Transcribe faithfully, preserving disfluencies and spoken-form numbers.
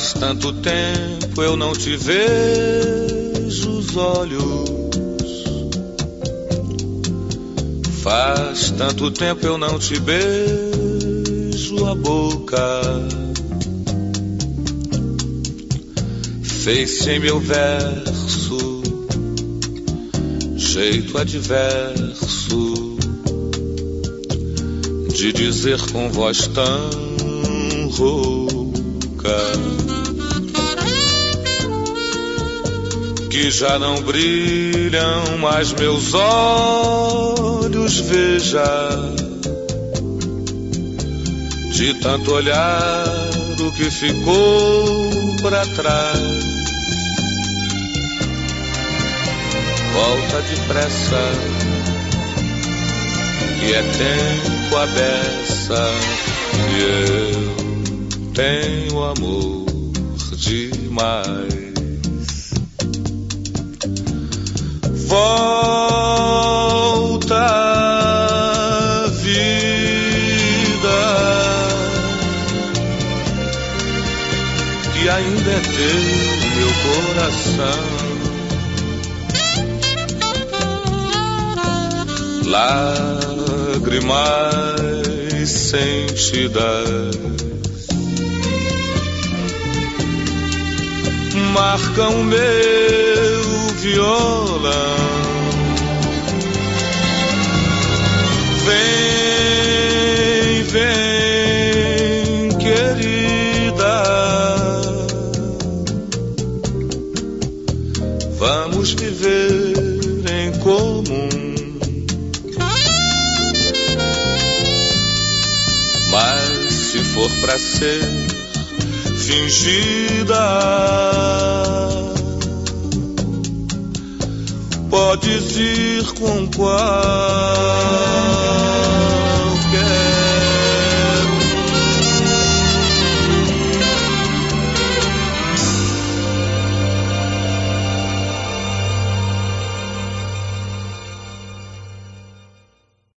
Faz tanto tempo eu não te vejo os olhos. Faz tanto tempo eu não te beijo a boca. Fez-se em meu verso jeito adverso de dizer com voz tão rouca que já não brilham mais meus olhos, veja, de tanto olhar o que ficou pra trás. Volta depressa, que é tempo à beça, e eu tenho amor demais. Volta, vida, que ainda é teu meu coração. Lágrimas sentidas marcam meu violão. Vem, vem, querida, vamos viver em comum. Mas se for pra ser fingida, podes ir com qual